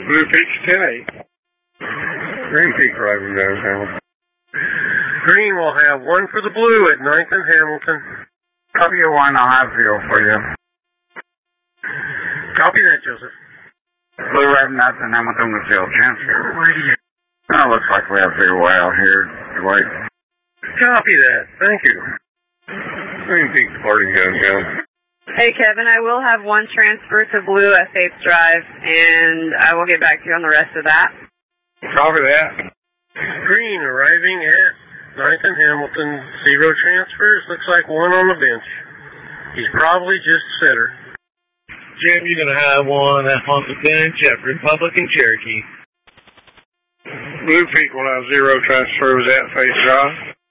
Blue Peak's 10-8. Green Peak arriving down Hamilton. Green will have 1 for the Blue at 9th and Hamilton. Copy of 1, I'll have 0 for you. Copy that, Joseph. Blue arriving at Hamilton with 0 transfer. Radio. Oh, looks like we have 0 out here, Dwight. Copy that. Thank you. Green Peak departing downtown. Hey, Kevin, I will have 1 transfer to Blue at Faith Drive, and I will get back to you on the rest of that. Copy that. Green arriving at 9th and Hamilton. 0 transfers. Looks like 1 on the bench. He's probably just a sitter. Jim, you're going to have 1 on the bench at Republic and Cherokee. Blue Peak will have 0 transfers at Faith Drive.